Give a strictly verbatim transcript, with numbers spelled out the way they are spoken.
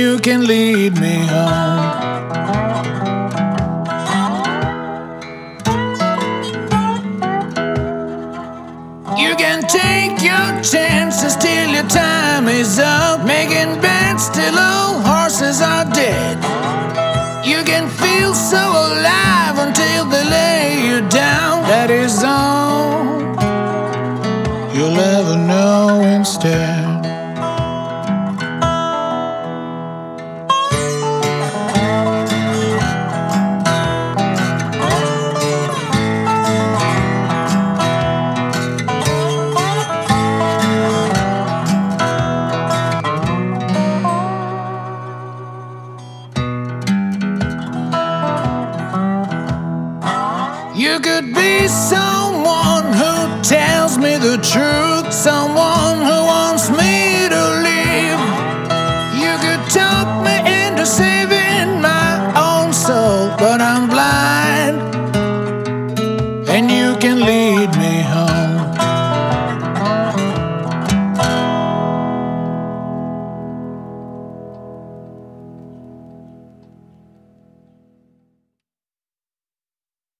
you can lead me home. You can take your chances till your time is up, making bets till old horses are dead. You can feel so alive until they lay you down. That is all you'll ever know instead. You could be someone who tells me the truth, someone who wants me to live. You could talk me into saving my own soul, but I'm blind, and you can leave